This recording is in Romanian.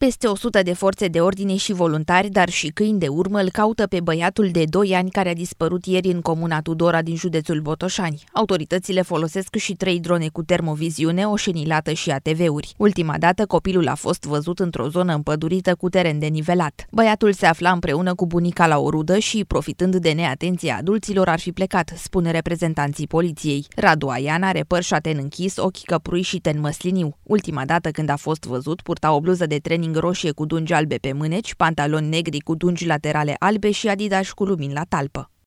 Peste 100 de forțe de ordine și voluntari, dar și câini de urmă îl caută pe băiatul de 2 ani care a dispărut ieri în comuna Tudora din județul Botoșani. Autoritățile folosesc și 3 drone cu termoviziune, o șenilată și ATV-uri. Ultima dată copilul a fost văzut într-o zonă împădurită cu teren denivelat. Băiatul se afla împreună cu bunica la o rudă și, profitând de neatenția adulților, ar fi plecat, spune reprezentanții poliției. Radu Aian are păr șaten închis, ochi căprui și ten măsliniu. Ultima dată când a fost văzut, purta o bluză de training roșie cu dungi albe pe mâneci, pantaloni negri cu dungi laterale albe și adidas cu lumini la talpă.